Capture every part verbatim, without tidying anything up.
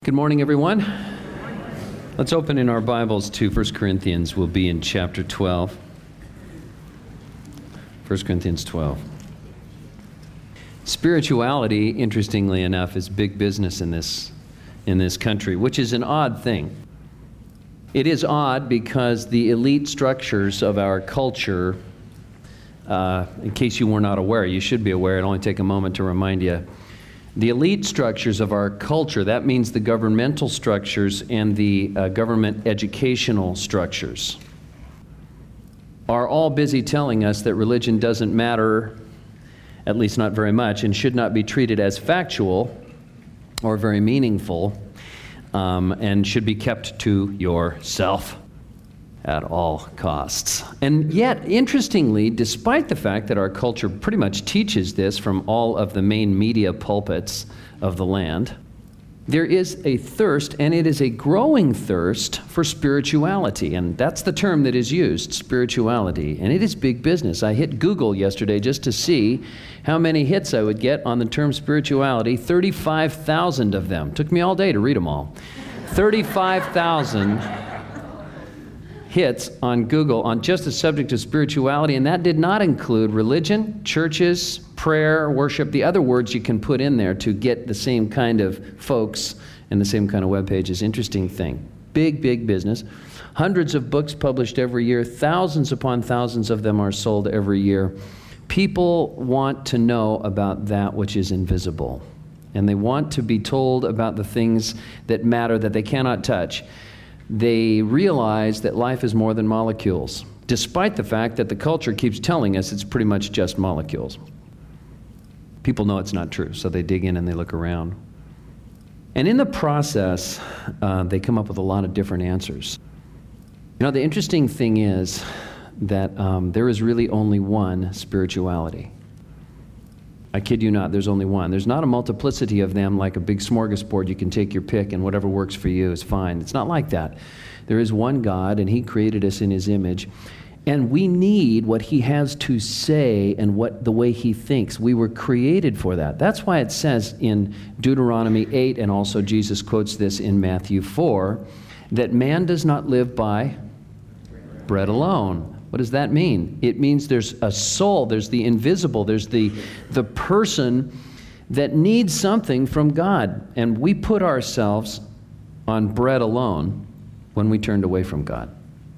Good morning, everyone. Let's open in our Bibles to First Corinthians. We'll be in chapter twelve. First Corinthians twelve. Spirituality, interestingly enough, is big business in this, in this country, which is an odd thing. It is odd because the elite structures of our culture, uh, in case you were not aware, you should be aware, it'll only take a moment to remind you. The elite structures of our culture, that means the governmental structures and the uh, government educational structures, are all busy telling us that religion doesn't matter, at least not very much, and should not be treated as factual or very meaningful, um, and should be kept to yourself at all costs. And yet, interestingly, despite the fact that our culture pretty much teaches this from all of the main media pulpits of the land, there is a thirst, and it is a growing thirst for spirituality. And that's the term that is used, spirituality. And it is big business. I hit Google yesterday just to see how many hits I would get on the term spirituality. thirty-five thousand of them. Took me all day to read them all. thirty-five thousand hits on Google on just the subject of spirituality, and that did not include religion, churches, prayer, worship, the other words you can put in there to get the same kind of folks and the same kind of web pages. Interesting thing. Big, big business. Hundreds of books published every year. Thousands upon thousands of them are sold every year. People want to know about that which is invisible, and they want to be told about the things that matter that they cannot touch. They realize that life is more than molecules, despite the fact that the culture keeps telling us it's pretty much just molecules. People know it's not true, so they dig in and they look around. And in the process, uh, they come up with a lot of different answers. You know, the interesting thing is that um, there is really only one spirituality. I kid you not, there's only one. There's not a multiplicity of them like a big smorgasbord. You can take your pick and whatever works for you is fine. It's not like that. There is one God, and He created us in His image. And we need what He has to say and what the way He thinks. We were created for that. That's why it says in Deuteronomy eight, and also Jesus quotes this in Matthew four, that man does not live by bread alone. What does that mean? It means there's a soul, there's the invisible, there's the, the person that needs something from God. And we put ourselves on bread alone when we turned away from God.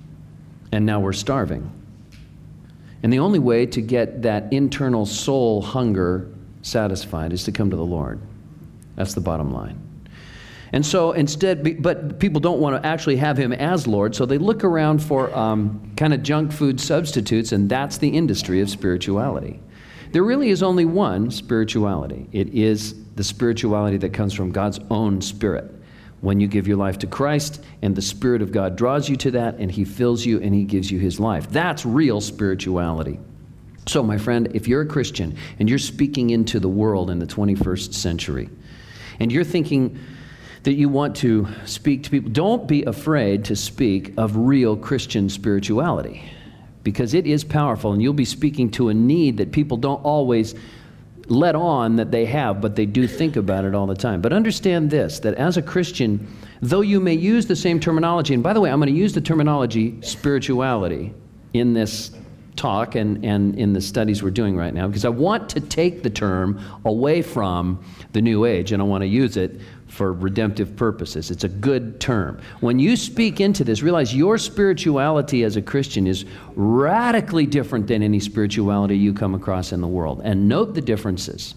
And now we're starving. And the only way to get that internal soul hunger satisfied is to come to the Lord. That's the bottom line. And so instead, but people don't want to actually have Him as Lord, so they look around for um, kind of junk food substitutes, and that's the industry of spirituality. There really is only one spirituality. It is the spirituality that comes from God's own Spirit. When you give your life to Christ, and the Spirit of God draws you to that, and He fills you, and He gives you His life. That's real spirituality. So, my friend, if you're a Christian, and you're speaking into the world in the twenty-first century, and you're thinking that you want to speak to people, don't be afraid to speak of real Christian spirituality, because it is powerful, and you'll be speaking to a need that people don't always let on that they have, but they do think about it all the time. But understand this, that as a Christian, though you may use the same terminology, and by the way, I'm going to use the terminology spirituality in this talk and, and in the studies we're doing right now, because I want to take the term away from the New Age, and I want to use it for redemptive purposes. It's a good term. When you speak into this, realize your spirituality as a Christian is radically different than any spirituality you come across in the world. And note the differences.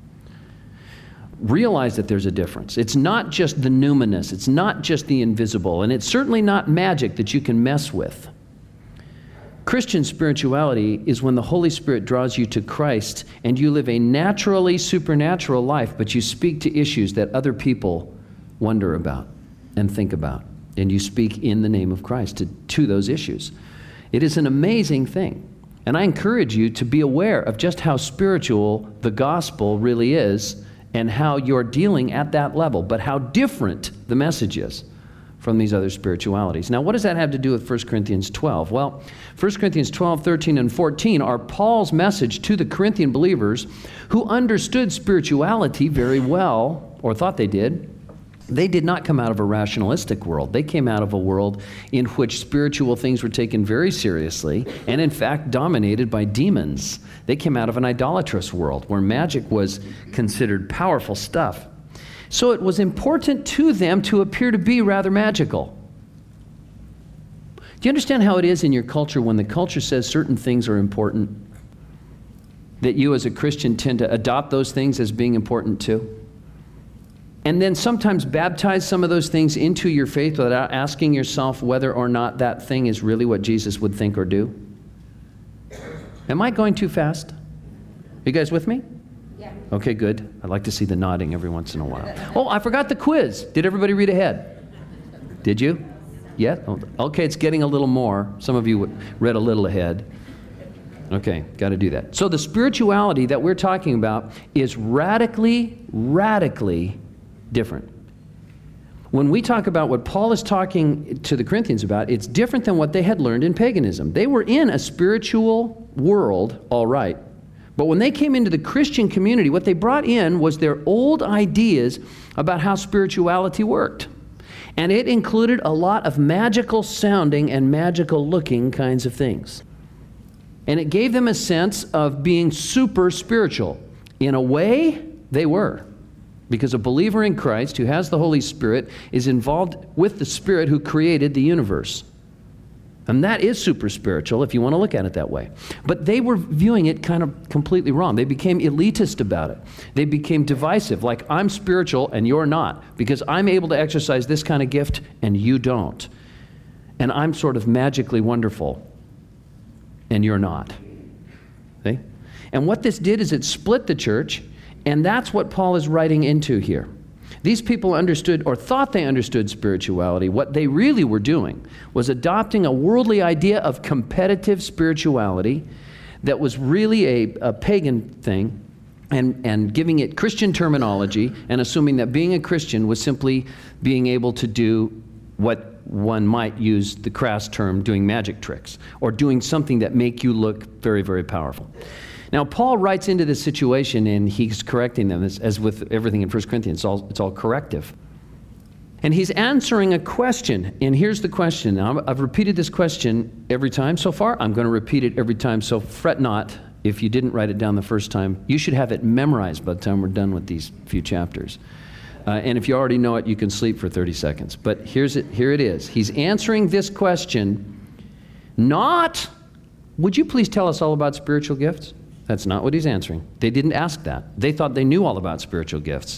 Realize that there's a difference. It's not just the numinous. It's not just the invisible. And it's certainly not magic that you can mess with. Christian spirituality is when the Holy Spirit draws you to Christ and you live a naturally supernatural life, but you speak to issues that other people wonder about and think about. And you speak in the name of Christ to, to those issues. It is an amazing thing. And I encourage you to be aware of just how spiritual the gospel really is and how you're dealing at that level, but how different the message is from these other spiritualities. Now, what does that have to do with First Corinthians twelve? Well, First Corinthians twelve, thirteen, and fourteen are Paul's message to the Corinthian believers who understood spirituality very well, or thought they did, They did not come out of a rationalistic world. They came out of a world in which spiritual things were taken very seriously and, in fact, dominated by demons. They came out of an idolatrous world where magic was considered powerful stuff. So it was important to them to appear to be rather magical. Do you understand how it is in your culture when the culture says certain things are important, that you as a Christian tend to adopt those things as being important too? And then sometimes baptize some of those things into your faith without asking yourself whether or not that thing is really what Jesus would think or do? Am I going too fast? You guys with me? Yeah. Okay, good. I'd like to see the nodding every once in a while. Oh, I forgot the quiz. Did everybody read ahead? Did you? Yeah? Okay, it's getting a little more. Some of you read a little ahead. Okay, got to do that. So the spirituality that we're talking about is radically, radically different. When we talk about what Paul is talking to the Corinthians about, it's different than what they had learned in paganism. They were in a spiritual world, all right. But when they came into the Christian community, what they brought in was their old ideas about how spirituality worked. And it included a lot of magical sounding and magical looking kinds of things. And it gave them a sense of being super spiritual. In a way, they were. Because a believer in Christ who has the Holy Spirit is involved with the Spirit who created the universe. And that is super spiritual if you want to look at it that way. But they were viewing it kind of completely wrong. They became elitist about it. They became divisive, like I'm spiritual and you're not, because I'm able to exercise this kind of gift and you don't. And I'm sort of magically wonderful and you're not. See? And what this did is it split the church. And that's what Paul is writing into here. These people understood or thought they understood spirituality. What they really were doing was adopting a worldly idea of competitive spirituality that was really a, a pagan thing and, and giving it Christian terminology and assuming that being a Christian was simply being able to do what one might use the crass term doing magic tricks or doing something that make you look very, very powerful. Now, Paul writes into this situation, and he's correcting them, as, as with everything in First Corinthians, it's all, it's all corrective. And he's answering a question, and here's the question. Now, I've repeated this question every time so far. I'm going to repeat it every time, so fret not if you didn't write it down the first time. You should have it memorized by the time we're done with these few chapters. Uh, and if you already know it, you can sleep for thirty seconds. But here's it, here it is. He's answering this question, not, would you please tell us all about spiritual gifts? That's not what he's answering. They didn't ask that. They thought they knew all about spiritual gifts.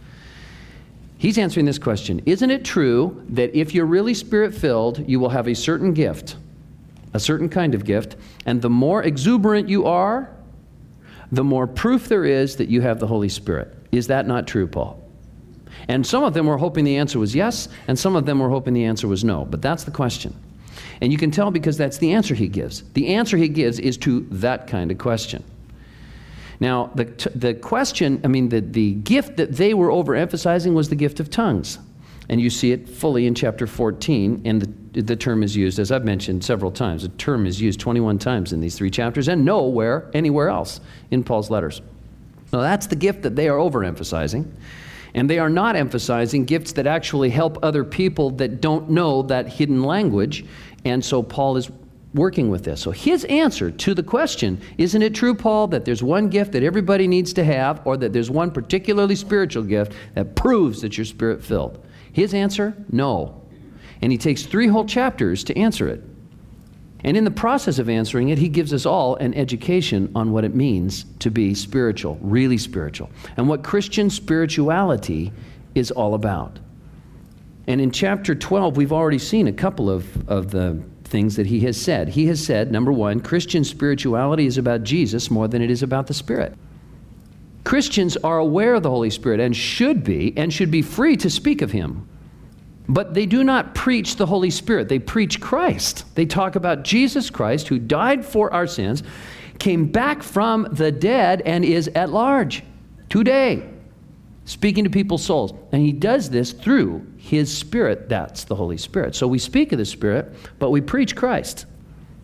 He's answering this question. Isn't it true that if you're really spirit-filled, you will have a certain gift, a certain kind of gift, and the more exuberant you are, the more proof there is that you have the Holy Spirit? Is that not true, Paul? And some of them were hoping the answer was yes, and some of them were hoping the answer was no. But that's the question. And you can tell because that's the answer he gives. The answer he gives is to that kind of question. Now, the, the question, I mean, the, the gift that they were overemphasizing was the gift of tongues. And you see it fully in chapter fourteen, and the, the term is used, as I've mentioned several times, the term is used twenty-one times in these three chapters, and nowhere, anywhere else in Paul's letters. Now, that's the gift that they are overemphasizing. And they are not emphasizing gifts that actually help other people that don't know that hidden language. And so Paul is working with this. So his answer to the question, isn't it true, Paul, that there's one gift that everybody needs to have, or that there's one particularly spiritual gift that proves that you're spirit-filled? His answer, no. And he takes three whole chapters to answer it. And in the process of answering it, he gives us all an education on what it means to be spiritual, really spiritual, and what Christian spirituality is all about. And in chapter twelve, we've already seen a couple of, of the things that he has said. He has said, number one, Christian spirituality is about Jesus more than it is about the Spirit. Christians are aware of the Holy Spirit and should be, and should be free to speak of him. But they do not preach the Holy Spirit. They preach Christ. They talk about Jesus Christ, who died for our sins, came back from the dead, and is at large today, speaking to people's souls. And he does this through his Spirit. That's the Holy Spirit. So we speak of the Spirit, but we preach Christ.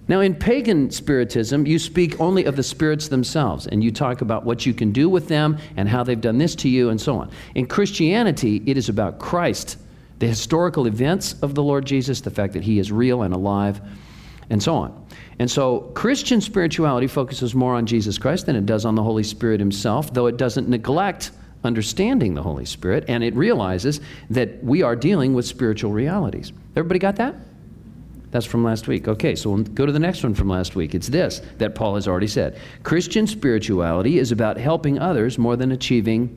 Now, in pagan spiritism, you speak only of the spirits themselves, and you talk about what you can do with them and how they've done this to you and so on. In Christianity, it is about Christ, the historical events of the Lord Jesus, the fact that he is real and alive, and so on. And so Christian spirituality focuses more on Jesus Christ than it does on the Holy Spirit himself, though it doesn't neglect understanding the Holy Spirit, and it realizes that we are dealing with spiritual realities. Everybody got that? That's from last week. Okay, so we'll go to the next one from last week. It's this that Paul has already said. Christian spirituality is about helping others more than achieving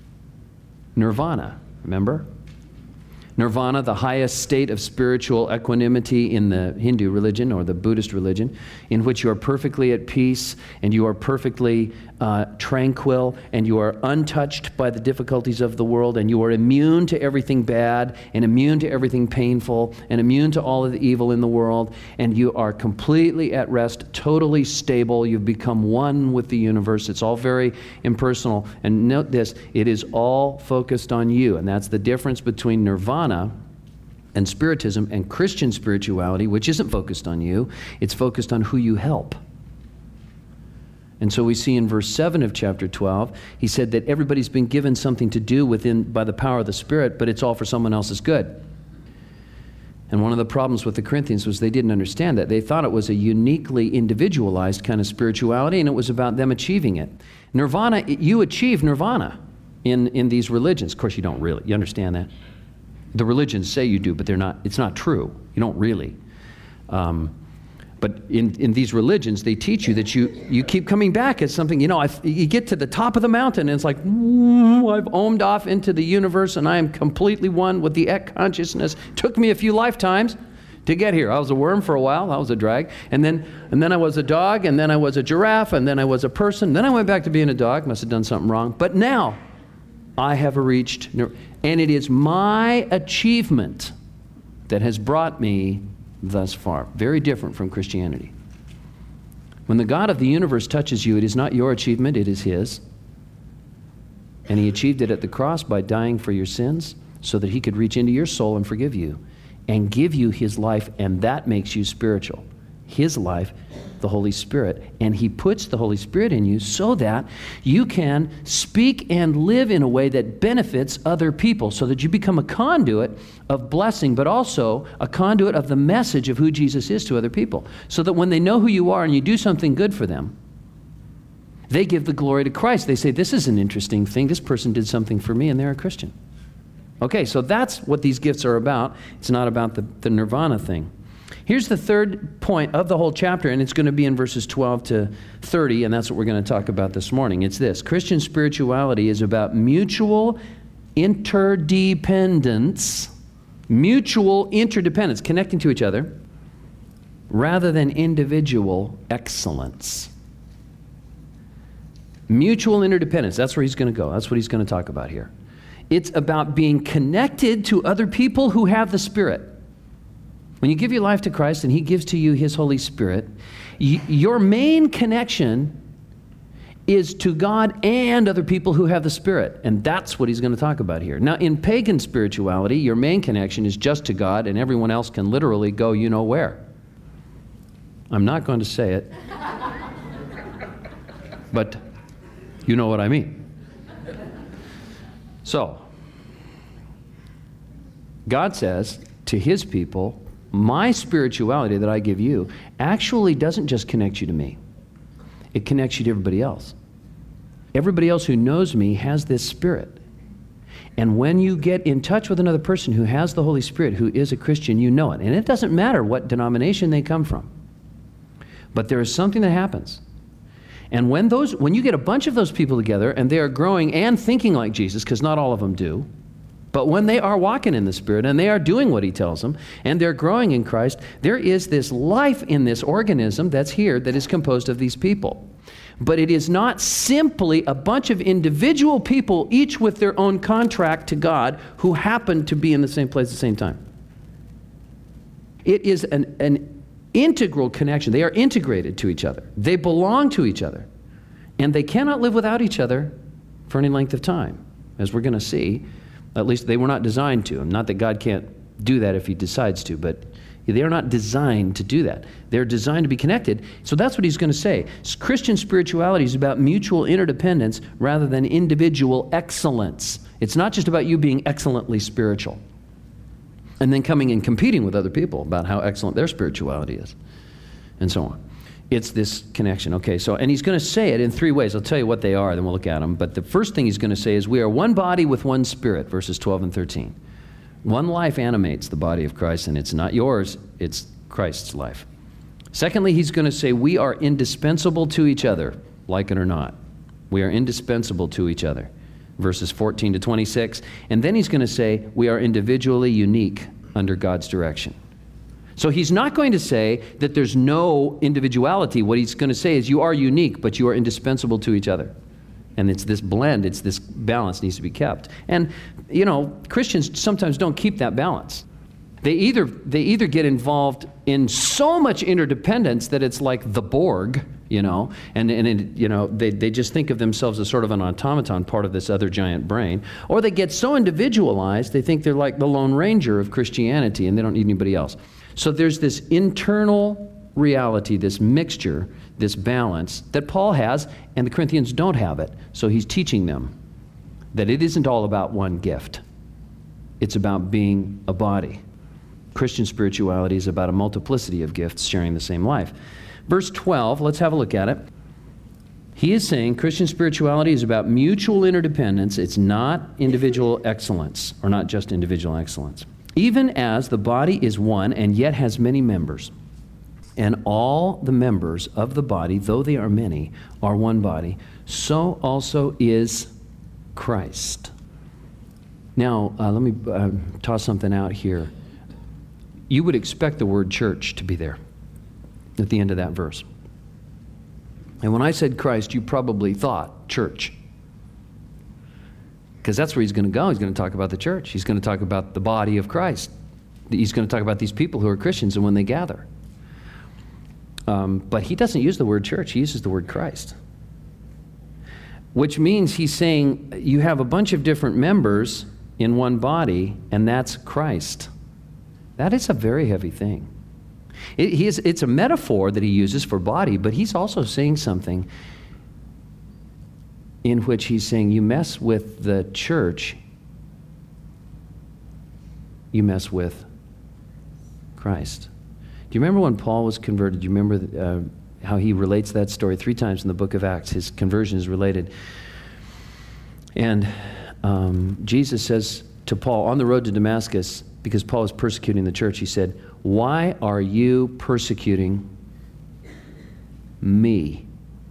nirvana. Remember? Nirvana, the highest state of spiritual equanimity in the Hindu religion or the Buddhist religion, in which you are perfectly at peace and you are perfectly uh, tranquil and you are untouched by the difficulties of the world and you are immune to everything bad and immune to everything painful and immune to all of the evil in the world, and you are completely at rest, totally stable. You've become one with the universe. It's all very impersonal. And note this, it is all focused on you, and that's the difference between nirvana and spiritism and Christian spirituality, which isn't focused on you. It's focused on who you help. And so we see in verse seven of chapter twelve, he said that everybody's been given something to do within by the power of the Spirit, but it's all for someone else's good. And one of the problems with the Corinthians was they didn't understand that. They thought it was a uniquely individualized kind of spirituality, and it was about them achieving it. Nirvana, you achieve nirvana in, in these religions. Of course, you don't really. You understand that? The religions say you do, but they're not. It's not true. You don't really. Um, but in, in these religions, they teach you that you you keep coming back as something. You know, I, you get to the top of the mountain, and it's like, ooh, I've ohmed off into the universe, and I am completely one with the Ek consciousness. Took me a few lifetimes to get here. I was a worm for a while. That was a drag. And then and then I was a dog, and then I was a giraffe, and then I was a person. Then I went back to being a dog. Must have done something wrong. But now I have reached, and it is my achievement that has brought me thus far. Very different from Christianity. When the God of the universe touches you, it is not your achievement, it is his. And he achieved it at the cross by dying for your sins so that he could reach into your soul and forgive you and give you his life, and that makes you spiritual. His life, the Holy Spirit. And he puts the Holy Spirit in you so that you can speak and live in a way that benefits other people, so that you become a conduit of blessing, but also a conduit of the message of who Jesus is to other people. So that when they know who you are and you do something good for them, they give the glory to Christ. They say, this is an interesting thing. This person did something for me, and they're a Christian. Okay, so that's what these gifts are about. It's not about the, the nirvana thing. Here's the third point of the whole chapter, and it's going to be in verses twelve to thirty, and that's what we're going to talk about this morning. It's this: Christian spirituality is about mutual interdependence, mutual interdependence, connecting to each other, rather than individual excellence. Mutual interdependence, that's where he's going to go. That's what he's going to talk about here. It's about being connected to other people who have the Spirit. When you give your life to Christ and he gives to you his Holy Spirit, y- your main connection is to God and other people who have the Spirit. And that's what he's going to talk about here. Now, in pagan spirituality, your main connection is just to God, and everyone else can literally go you know where. I'm not going to say it, but you know what I mean. So, God says to his people, my spirituality that I give you actually doesn't just connect you to me. It connects you to everybody else. Everybody else who knows me has this Spirit. And when you get in touch with another person who has the Holy Spirit, who is a Christian, you know it. And it doesn't matter what denomination they come from. But there is something that happens. And when those, when you get a bunch of those people together and they are growing and thinking like Jesus, because not all of them do, but when they are walking in the Spirit and they are doing what he tells them and they're growing in Christ, there is this life in this organism that's here that is composed of these people. But it is not simply a bunch of individual people, each with their own contract to God, who happen to be in the same place at the same time. It is an, an integral connection. They are integrated to each other. They belong to each other. And they cannot live without each other for any length of time, as we're going to see. At least they were not designed to. Not that God can't do that if he decides to, but They're not designed to do that. They're designed to be connected. So that's what he's going to say. Christian spirituality is about mutual interdependence rather than individual excellence. It's not just about you being excellently spiritual and then coming and competing with other people about how excellent their spirituality is, and so on. It's this connection. Okay, so, and he's going to say it in three ways. I'll tell you what they are, then we'll look at them. But the first thing he's going to say is, we are one body with one spirit, verses twelve and thirteen. One life animates the body of Christ, and it's not yours, it's Christ's life. Secondly, he's going to say, we are indispensable to each other, like it or not. We are indispensable to each other, verses fourteen to twenty-six. And then he's going to say, we are individually unique under God's direction. So he's not going to say that there's no individuality. What he's going to say is, you are unique, but you are indispensable to each other. And it's this blend, it's this balance needs to be kept. And, you know, Christians sometimes don't keep that balance. They either, they either get involved in so much interdependence that it's like the Borg, you know, and, and it, you know, they, they just think of themselves as sort of an automaton, part of this other giant brain. Or they get so individualized, they think they're like the Lone Ranger of Christianity and they don't need anybody else. So there's this internal reality, this mixture, this balance that Paul has, and the Corinthians don't have it. So he's teaching them that it isn't all about one gift. It's about being a body. Christian spirituality is about a multiplicity of gifts sharing the same life. Verse twelve, let's have a look at it. He is saying Christian spirituality is about mutual interdependence. It's not individual excellence, or not just individual excellence. Even as the body is one and yet has many members, and all the members of the body, though they are many, are one body, so also is Christ. Now, uh, let me uh, toss something out here. You would expect the word church to be there at the end of that verse. And when I said Christ, you probably thought church. Because that's where he's going to go. He's going to talk about the church. He's going to talk about the body of Christ. He's going to talk about these people who are Christians and when they gather. Um, but he doesn't use the word church. He uses the word Christ. Which means he's saying you have a bunch of different members in one body, and that's Christ. That is a very heavy thing. It, he is, it's a metaphor that he uses for body, but he's also saying something in which he's saying you mess with the church, you mess with Christ. Do you remember when Paul was converted? Do you remember uh, how he relates that story three times in the book of Acts? His conversion is related. And um, Jesus says to Paul on the road to Damascus, because Paul was persecuting the church, he said, "Why are you persecuting me?"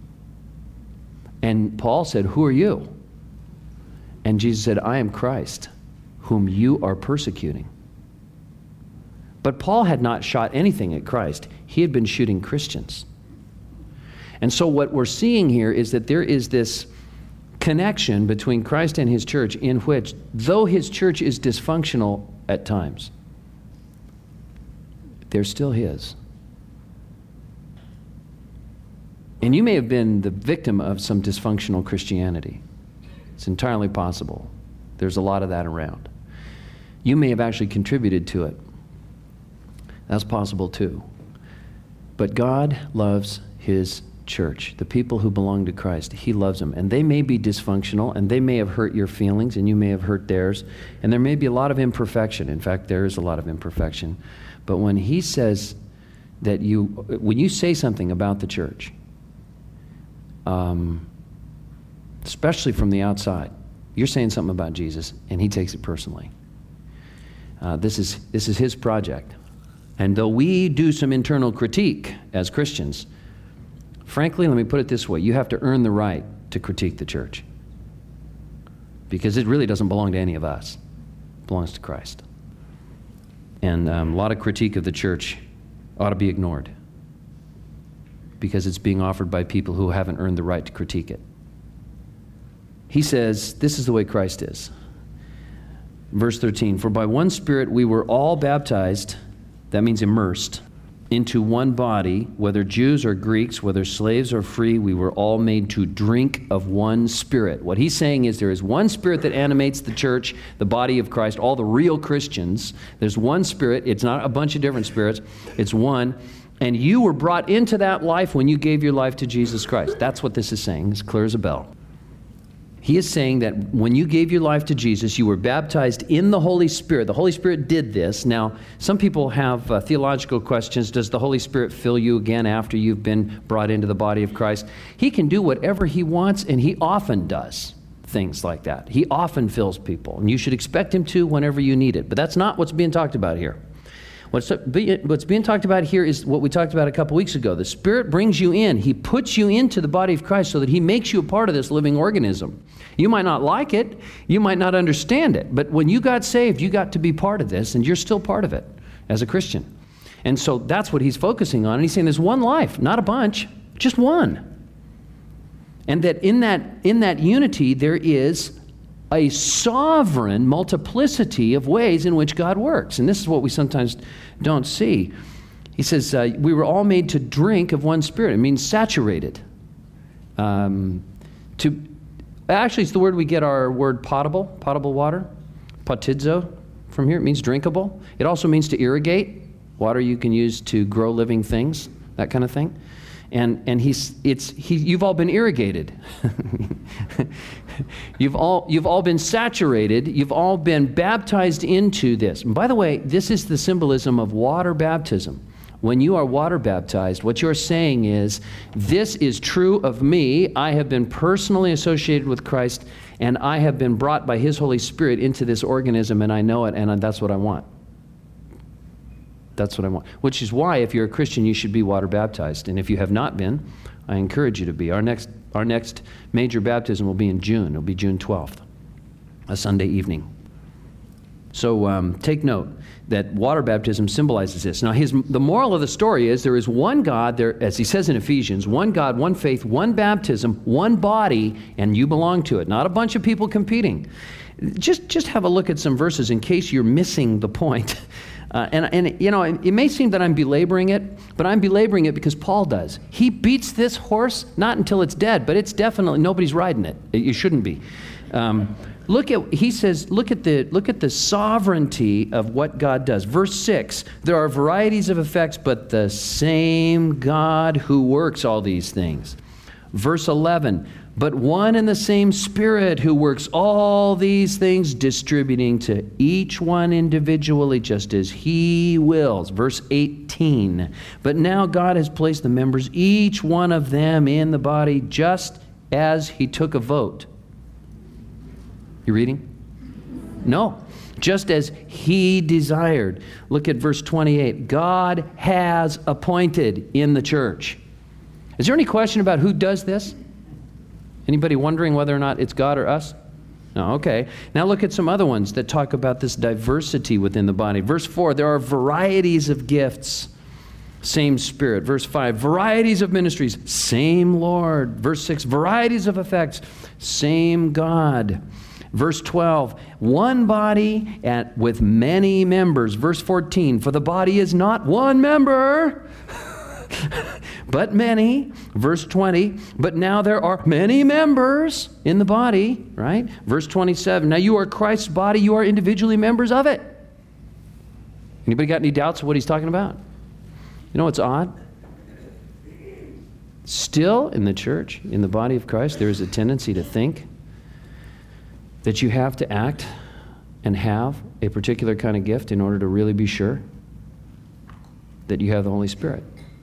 And Paul said, "Who are you?" And Jesus said, "I am Christ, whom you are persecuting." But Paul had not shot anything at Christ. He had been shooting Christians. And so what we're seeing here is that there is this connection between Christ and his church in which, though his church is dysfunctional at times, they're still his. And you may have been the victim of some dysfunctional Christianity. It's entirely possible. There's a lot of that around. You may have actually contributed to it. That's possible too. But God loves his church, the people who belong to Christ. He loves them. And they may be dysfunctional, and they may have hurt your feelings, and you may have hurt theirs. And there may be a lot of imperfection. In fact, there is a lot of imperfection. But when he says that you, when you say something about the church, um, especially from the outside, you're saying something about Jesus, and he takes it personally. Uh, this is this is his project. And though we do some internal critique as Christians, frankly, let me put it this way, you have to earn the right to critique the church. Because it really doesn't belong to any of us. It belongs to Christ. And um, a lot of critique of the church ought to be ignored, because it's being offered by people who haven't earned the right to critique it. He says, this is the way Christ is. Verse thirteen, "For by one Spirit we were all baptized," that means immersed, into one body, whether Jews or Greeks, whether slaves or free, we were all made to drink of one Spirit. What he's saying is there is one Spirit that animates the church, the body of Christ, all the real Christians. There's one Spirit. It's not a bunch of different spirits. It's one. And you were brought into that life when you gave your life to Jesus Christ. That's what this is saying. It's clear as a bell. He is saying that when you gave your life to Jesus, you were baptized in the Holy Spirit. The Holy Spirit did this. Now, some people have uh, theological questions. Does the Holy Spirit fill you again after you've been brought into the body of Christ? He can do whatever he wants, and he often does things like that. He often fills people, and you should expect him to whenever you need it. But that's not what's being talked about here. What's, what's being talked about here is what we talked about a couple weeks ago. The Spirit brings you in. He puts you into the body of Christ so that he makes you a part of this living organism. You might not like it. You might not understand it. But when you got saved, you got to be part of this, and you're still part of it as a Christian. And so that's what he's focusing on. And he's saying there's one life, not a bunch, just one. And that in that, in that unity, there is a sovereign multiplicity of ways in which God works. And this is what we sometimes don't see. He says, uh, we were all made to drink of one Spirit. It means saturated. Um, to Actually, it's the word we get our word potable, potable water, potizo from here. It means drinkable. It also means to irrigate, water you can use to grow living things, that kind of thing. And and he's it's he you've all been irrigated. you've all you've all been saturated. You've all been baptized into this. And by the way, this is the symbolism of water baptism. When you are water baptized, what you're saying is, this is true of me. I have been personally associated with Christ, and I have been brought by his Holy Spirit into this organism, and I know it, and that's what I want. That's what I want. Which is why, if you're a Christian, you should be water baptized. And if you have not been, I encourage you to be. Our next, our next major baptism will be in June. It'll be June twelfth, a Sunday evening. So um, take note that water baptism symbolizes this. Now, his, the moral of the story is there is one God, there, as he says in Ephesians, one God, one faith, one baptism, one body, and you belong to it. Not a bunch of people competing. Just, just have a look at some verses in case you're missing the point. Uh, and, and, you know, it, it may seem that I'm belaboring it, but I'm belaboring it because Paul does. He beats this horse, not until it's dead, but it's definitely, nobody's riding it. You shouldn't be. Um, look at, he says, look at the, look at the sovereignty of what God does. Verse six, there are varieties of effects, but the same God who works all these things. Verse eleven, but one and the same Spirit who works all these things, distributing to each one individually just as he wills. Verse eighteen, but now God has placed the members, each one of them in the body, just as he took a vote. You reading? No. Just as he desired. Look at verse twenty-eight. God has appointed in the church. Is there any question about who does this? Anybody wondering whether or not it's God or us? No, okay. Now look at some other ones that talk about this diversity within the body. Verse four, there are varieties of gifts, same Spirit. Verse five, varieties of ministries, same Lord. Verse six, varieties of effects, same God. Verse twelve, one body at, with many members. Verse fourteen, for the body is not one member, but many. Verse twenty, but now there are many members in the body, right? Verse twenty-seven, now you are Christ's body, you are individually members of it. Anybody got any doubts of what he's talking about? You know what's odd? Still in the church, in the body of Christ, there is a tendency to think that you have to act and have a particular kind of gift in order to really be sure that you have the Holy Spirit.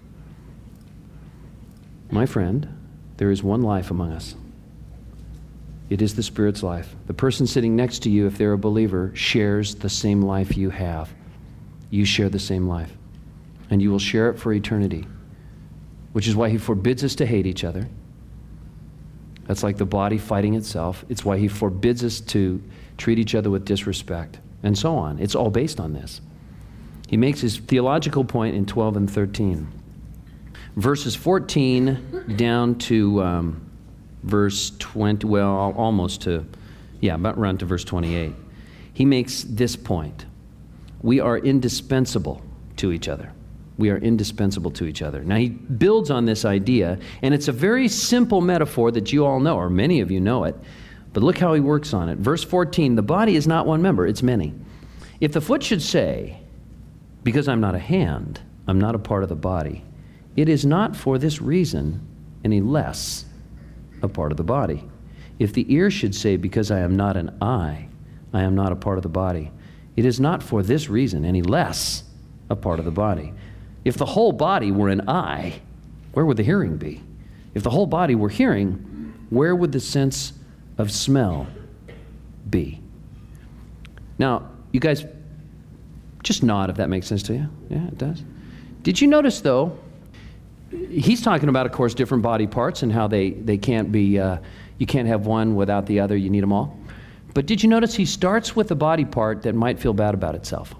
My friend, there is one life among us. It is the Spirit's life. The person sitting next to you, if they're a believer, shares the same life you have. You share the same life. And you will share it for eternity, which is why he forbids us to hate each other. That's like the body fighting itself. It's why he forbids us to treat each other with disrespect, and so on. It's all based on this. He makes his theological point in twelve and thirteen. Verses fourteen down to um, verse twenty, well, almost to, yeah, about run to verse twenty-eight. He makes this point. We are indispensable to each other. We are indispensable to each other. Now, he builds on this idea, and it's a very simple metaphor that you all know, or many of you know it. But look how he works on it. Verse fourteen, the body is not one member, it's many. If the foot should say, because I'm not a hand, I'm not a part of the body, it is not for this reason any less a part of the body. If the ear should say, because I am not an eye, I am not a part of the body, it is not for this reason any less a part of the body. If the whole body were an eye, where would the hearing be? If the whole body were hearing, where would the sense of smell be? Now, you guys, just nod if that makes sense to you. Yeah, it does. Did you notice, though, he's talking about, of course, different body parts and how they, they can't be, uh, you can't have one without the other, you need them all. But did you notice he starts with a body part that might feel bad about itself?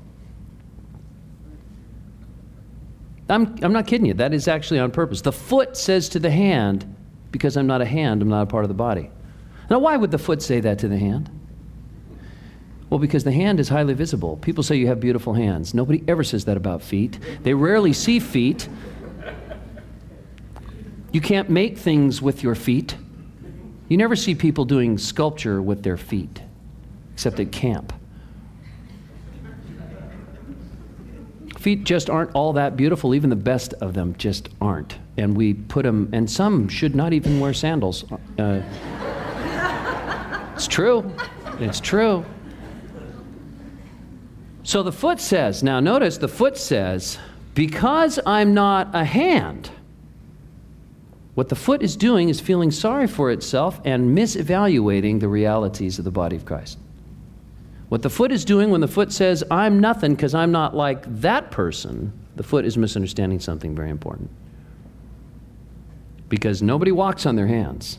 I'm, I'm not kidding you. That is actually on purpose. The foot says to the hand, because I'm not a hand, I'm not a part of the body. Now, why would the foot say that to the hand? Well, because the hand is highly visible. People say you have beautiful hands. Nobody ever says that about feet. They rarely see feet. You can't make things with your feet. You never see people doing sculpture with their feet, except at camp. Feet just aren't all that beautiful. Even the best of them just aren't. And we put them, and some should not even wear sandals. Uh, it's true. It's true. So the foot says, now notice the foot says, because I'm not a hand. What the foot is doing is feeling sorry for itself and misevaluating the realities of the body of Christ. What the foot is doing when the foot says, I'm nothing because I'm not like that person, the foot is misunderstanding something very important. Because nobody walks on their hands.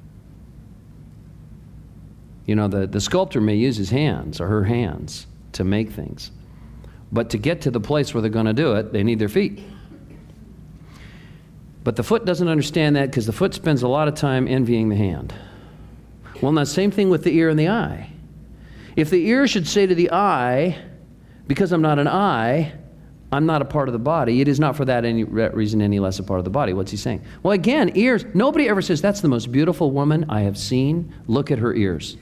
You know, the, the sculptor may use his hands or her hands to make things. But to get to the place where they're going to do it, they need their feet. But the foot doesn't understand that because the foot spends a lot of time envying the hand. Well, now, same thing with the ear and the eye. If the ear should say to the eye, because I'm not an eye, I'm not a part of the body, it is not for that any reason any less a part of the body. What's he saying? Well, again, ears. Nobody ever says, that's the most beautiful woman I have seen. Look at her ears.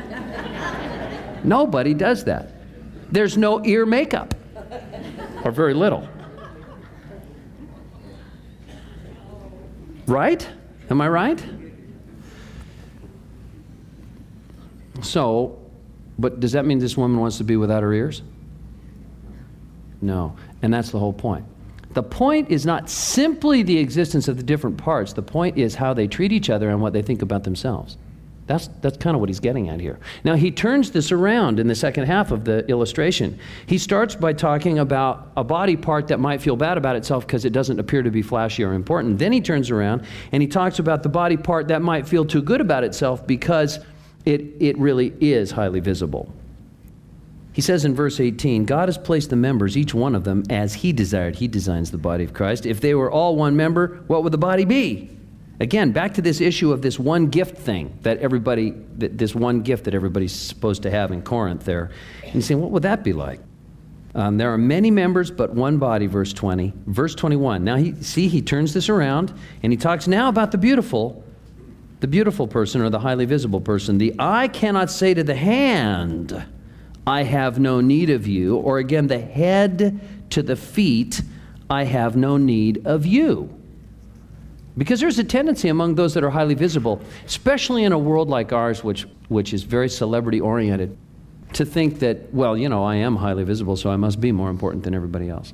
Nobody does that. There's no ear makeup, or very little. Right? Am I right? So, but does that mean this woman wants to be without her ears? No. And that's the whole point. The point is not simply the existence of the different parts. The point is how they treat each other and what they think about themselves. That's, that's kind of what he's getting at here. Now, he turns this around in the second half of the illustration. He starts by talking about a body part that might feel bad about itself because it doesn't appear to be flashy or important. Then he turns around and he talks about the body part that might feel too good about itself because it, it really is highly visible. He says in verse eighteen, God has placed the members, each one of them, as he desired. He designs the body of Christ. If they were all one member, what would the body be? Again, back to this issue of this one gift thing that everybody, this one gift that everybody's supposed to have in Corinth there. And he's saying, what would that be like? Um, there are many members, but one body, verse twenty. Verse twenty-one. Now, he, see, he turns this around, and he talks now about the beautiful, the beautiful person or the highly visible person. The eye cannot say to the hand, I have no need of you. Or again, the head to the feet, I have no need of you. Because there's a tendency among those that are highly visible, especially in a world like ours, which, which is very celebrity-oriented, to think that, well, you know, I am highly visible, so I must be more important than everybody else.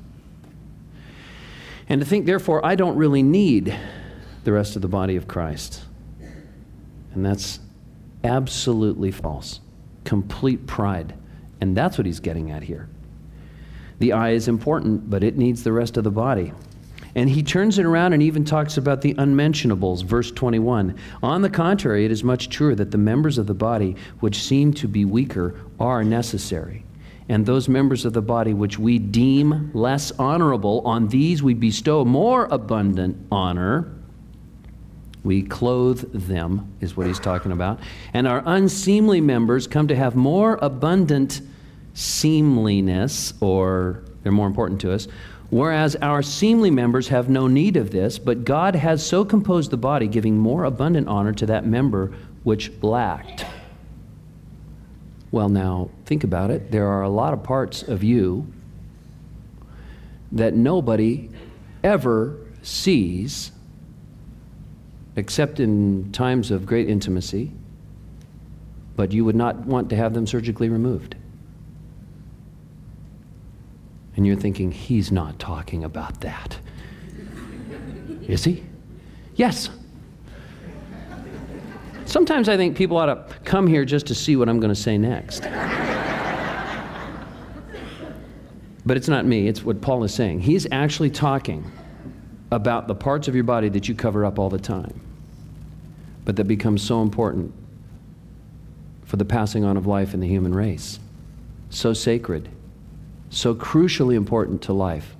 And to think, therefore, I don't really need the rest of the body of Christ. And that's absolutely false. Complete pride. And that's what he's getting at here. The eye is important, but it needs the rest of the body. And he turns it around and even talks about the unmentionables, verse twenty-one. On the contrary, it is much truer that the members of the body which seem to be weaker are necessary. And those members of the body which we deem less honorable, on these we bestow more abundant honor. We clothe them, is what he's talking about. And our unseemly members come to have more abundant seemliness, or they're more important to us. Whereas our seemly members have no need of this, but God has so composed the body, giving more abundant honor to that member which lacked. Well, now, think about it. There are a lot of parts of you that nobody ever sees except in times of great intimacy, but you would not want to have them surgically removed. And you're thinking, he's not talking about that. Is he? Yes. Sometimes I think people ought to come here just to see what I'm going to say next. But it's not me, it's what Paul is saying. He's actually talking about the parts of your body that you cover up all the time, but that become so important for the passing on of life in the human race. So sacred, so crucially important to life,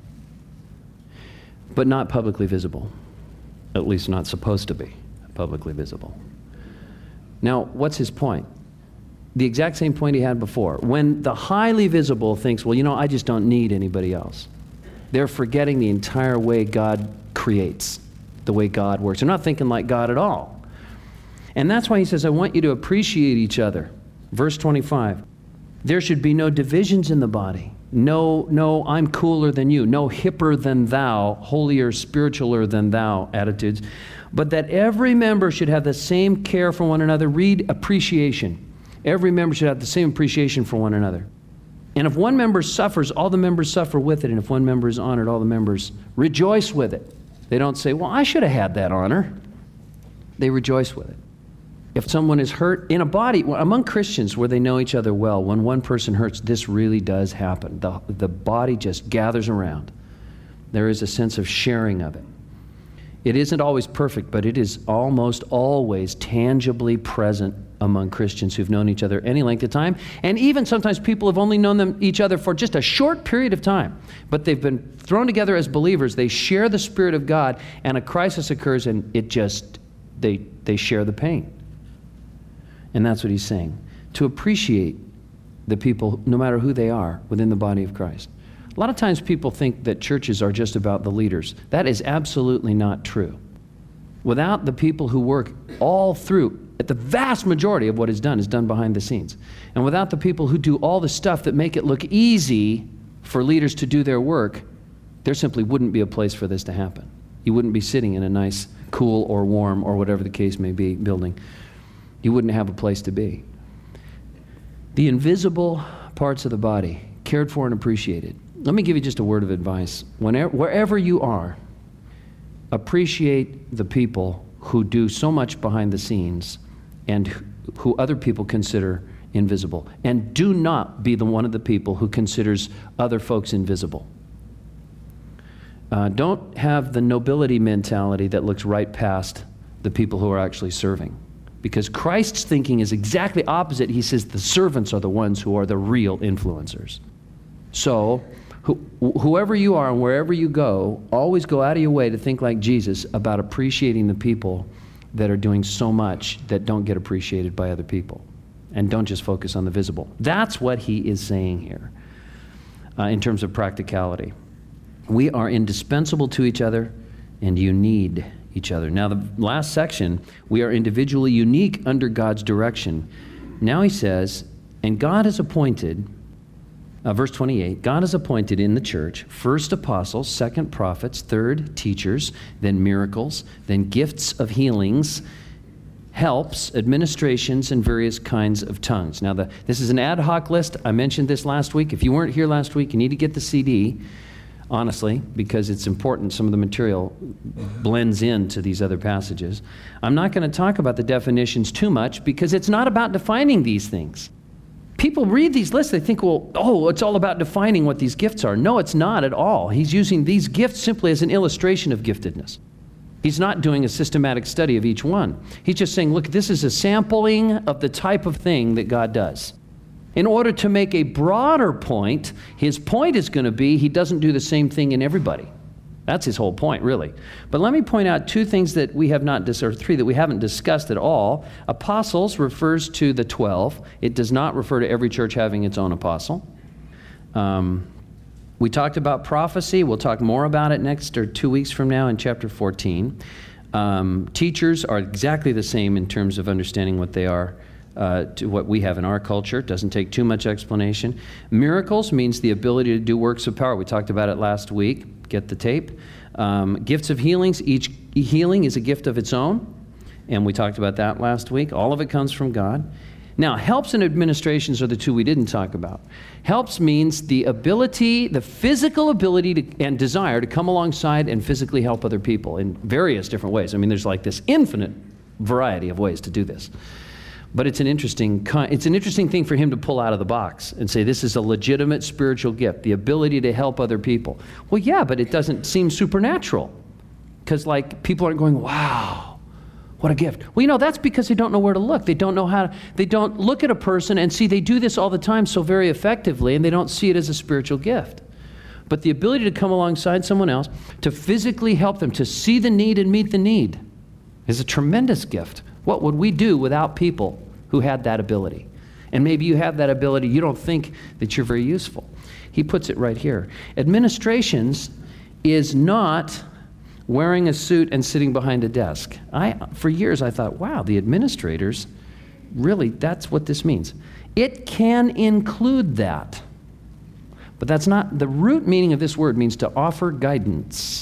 but not publicly visible. At least not supposed to be publicly visible. Now, what's his point? The exact same point he had before. When the highly visible thinks, well, you know, I just don't need anybody else, they're forgetting the entire way God creates, the way God works. They're not thinking like God at all. And that's why he says, I want you to appreciate each other. Verse twenty-five, there should be no divisions in the body. No, no, I'm cooler than you. No hipper than thou, holier, spiritualer than thou attitudes. But that every member should have the same care for one another. Read appreciation. Every member should have the same appreciation for one another. And if one member suffers, all the members suffer with it. And if one member is honored, all the members rejoice with it. They don't say, well, I should have had that honor. They rejoice with it. If someone is hurt in a body, among Christians where they know each other well, when one person hurts, this really does happen. The, the body just gathers around. There is a sense of sharing of it. It isn't always perfect, but it is almost always tangibly present among Christians who've known each other any length of time. And even sometimes people have only known them each other for just a short period of time, but they've been thrown together as believers. They share the Spirit of God, and a crisis occurs, and it just, they, they share the pain. And that's what he's saying. To appreciate the people, no matter who they are, within the body of Christ. A lot of times people think that churches are just about the leaders. That is absolutely not true. Without the people who work all through, at the vast majority of what is done is done behind the scenes. And without the people who do all the stuff that make it look easy for leaders to do their work, there simply wouldn't be a place for this to happen. You wouldn't be sitting in a nice, cool or warm, or whatever the case may be, building. You wouldn't have a place to be. The invisible parts of the body, cared for and appreciated. Let me give you just a word of advice. Whenever, wherever you are, appreciate the people who do so much behind the scenes and who other people consider invisible. And do not be the one of the people who considers other folks invisible. Uh, don't have the nobility mentality that looks right past the people who are actually serving. Because Christ's thinking is exactly opposite. He says the servants are the ones who are the real influencers. So, who, whoever you are and wherever you go, always go out of your way to think like Jesus about appreciating the people that are doing so much that don't get appreciated by other people. And don't just focus on the visible. That's what he is saying here uh, in terms of practicality. We are indispensable to each other, and you need each other. Now, the last section, we are individually unique under God's direction. Now he says, and God has appointed, uh, verse twenty-eight, God has appointed in the church first apostles, second prophets, third teachers, then miracles, then gifts of healings, helps, administrations, and various kinds of tongues. Now, the, this is an ad hoc list. I mentioned this last week. If you weren't here last week, you need to get the C D. Honestly, because it's important. Some of the material blends into these other passages. I'm not going to talk about the definitions too much because it's not about defining these things. People read these lists, they think, well, oh, it's all about defining what these gifts are. No, it's not at all. He's using these gifts simply as an illustration of giftedness. He's not doing a systematic study of each one. He's just saying, look, this is a sampling of the type of thing that God does. In order to make a broader point, his point is going to be he doesn't do the same thing in everybody. That's his whole point, really. But let me point out two things that we have not, dis- or three that we haven't discussed at all. Apostles refers to the twelve. It does not refer to every church having its own apostle. Um, We talked about prophecy. We'll talk more about it next or two weeks from now in chapter fourteen. Um, teachers are exactly the same in terms of understanding what they are uh, to what we have in our culture. It doesn't take too much explanation. Miracles means the ability to do works of power. We talked about it last week. Get the tape. Um, gifts of healings. Each healing is a gift of its own. And we talked about that last week. All of it comes from God. Now, helps and administrations are the two we didn't talk about. Helps means the ability, the physical ability to, and desire to come alongside and physically help other people in various different ways. I mean, there's like this infinite variety of ways to do this. But it's an interesting, it's an interesting thing for him to pull out of the box and say, this is a legitimate spiritual gift, the ability to help other people. Well, yeah, but it doesn't seem supernatural. Because like people aren't going, wow. What a gift. Well, you know, that's because they don't know where to look. They don't know how to, they don't look at a person and see they do this all the time so very effectively, and they don't see it as a spiritual gift. But the ability to come alongside someone else, to physically help them, to see the need and meet the need, is a tremendous gift. What would we do without people who had that ability? And maybe you have that ability, you don't think that you're very useful. He puts it right here. Administrations is not wearing a suit and sitting behind a desk. I, for years I thought, wow, the administrators, really, that's what this means. It can include that. But that's not, the root meaning of this word means to offer guidance.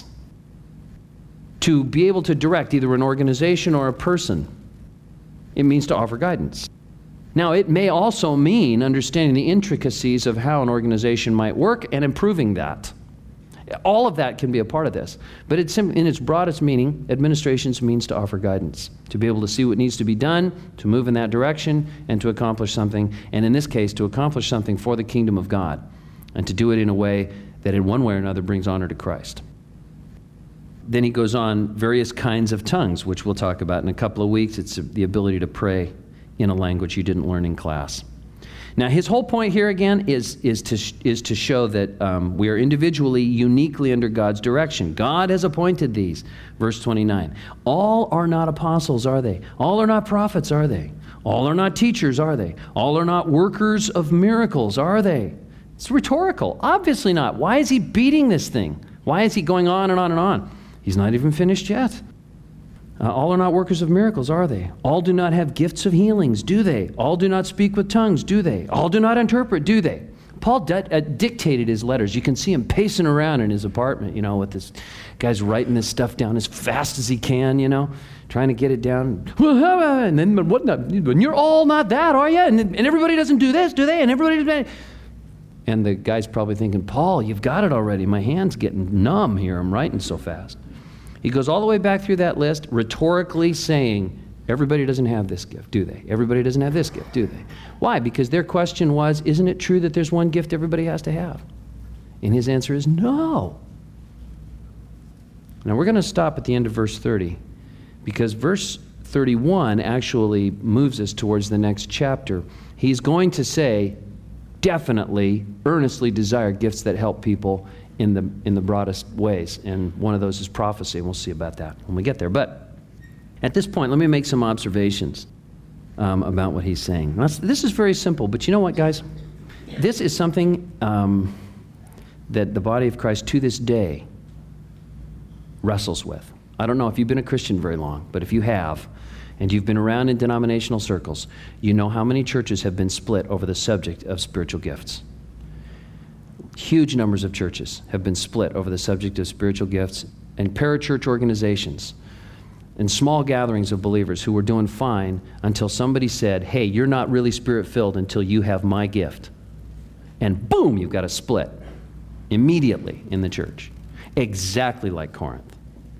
To be able to direct either an organization or a person. It means to offer guidance. Now, it may also mean understanding the intricacies of how an organization might work and improving that. All of that can be a part of this. But it's in its broadest meaning, administrations means to offer guidance, to be able to see what needs to be done, to move in that direction, and to accomplish something, and in this case, to accomplish something for the kingdom of God, and to do it in a way that in one way or another brings honor to Christ. Then he goes on, various kinds of tongues, which we'll talk about in a couple of weeks. It's the ability to pray in a language you didn't learn in class. Now, his whole point here again is, is, to, is to show that um, we are individually, uniquely under God's direction. God has appointed these. Verse twenty-nine. All are not apostles, are they? All are not prophets, are they? All are not teachers, are they? All are not workers of miracles, are they? It's rhetorical. Obviously not. Why is he beating this thing? Why is he going on and on and on? He's not even finished yet. Uh, all are not workers of miracles, are they? All do not have gifts of healings, do they? All do not speak with tongues, do they? All do not interpret, do they? Paul di- uh, dictated his letters. You can see him pacing around in his apartment, you know, with this guy's writing this stuff down as fast as he can, you know, trying to get it down. And then, but what not? And you're all not that, are you? And, and everybody doesn't do this, do they? And everybody doesn't. And the guy's probably thinking, Paul, you've got it already. My hand's getting numb here. I'm writing so fast. He goes all the way back through that list, rhetorically saying, everybody doesn't have this gift, do they? Everybody doesn't have this gift, do they? Why? Because their question was, isn't it true that there's one gift everybody has to have? And his answer is no. Now we're going to stop at the end of verse thirty, because verse thirty-one actually moves us towards the next chapter. He's going to say, definitely, earnestly desire gifts that help people in the in the broadest ways, and one of those is prophecy, and we'll see about that when we get there. But at this point, let me make some observations um, about what he's saying. Now, this is very simple, but you know what, guys? This is something um, that the body of Christ to this day wrestles with. I don't know if you've been a Christian very long, but if you have, and you've been around in denominational circles, you know how many churches have been split over the subject of spiritual gifts. Huge numbers of churches have been split over the subject of spiritual gifts, and parachurch organizations and small gatherings of believers who were doing fine until somebody said, hey, you're not really spirit-filled until you have my gift. And boom, you've got a split immediately in the church, exactly like Corinth.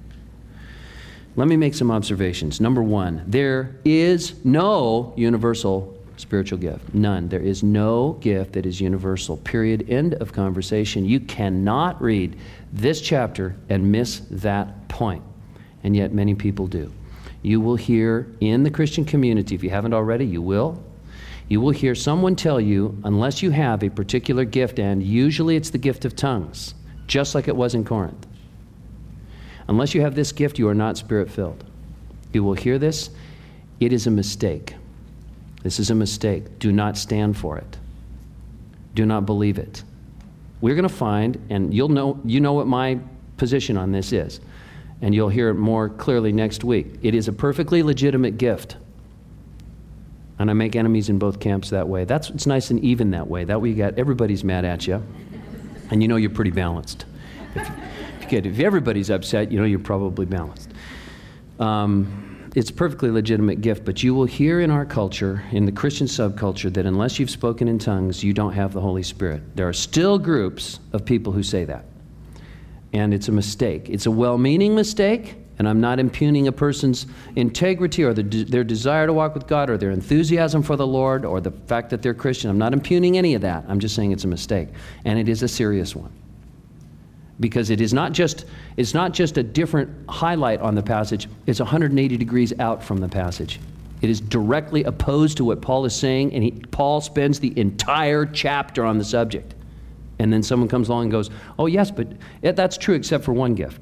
Let me make some observations. Number one, there is no universal spiritual gift. None. There is no gift that is universal. Period. End of conversation. You cannot read this chapter and miss that point. And yet many people do. You will hear in the Christian community, if you haven't already, you will. You will hear someone tell you, unless you have a particular gift, and usually it's the gift of tongues, just like it was in Corinth. Unless you have this gift, you are not spirit-filled. You will hear this. It is a mistake. This is a mistake. Do not stand for it. Do not believe it. we're going to find, and you'll know, you know what my position on this is, and you'll hear it more clearly next week. It is a perfectly legitimate gift. And I make enemies in both camps that way. That's, it's nice and even that way. That way you got everybody's mad at you, and you know you're pretty balanced. If, if, you get, if everybody's upset, you know you're probably balanced. Um, it's a perfectly legitimate gift, but you will hear in our culture, in the Christian subculture, that unless you've spoken in tongues, you don't have the Holy Spirit. There are still groups of people who say that. And it's a mistake. It's a well-meaning mistake, and I'm not impugning a person's integrity or the, their desire to walk with God or their enthusiasm for the Lord or the fact that they're Christian. I'm not impugning any of that. I'm just saying it's a mistake. And it is a serious one. Because it is not just, it's not just a different highlight on the passage, it's one hundred eighty degrees out from the passage. It is directly opposed to what Paul is saying, and he, Paul spends the entire chapter on the subject. And then someone comes along and goes, oh yes, but that's true except for one gift.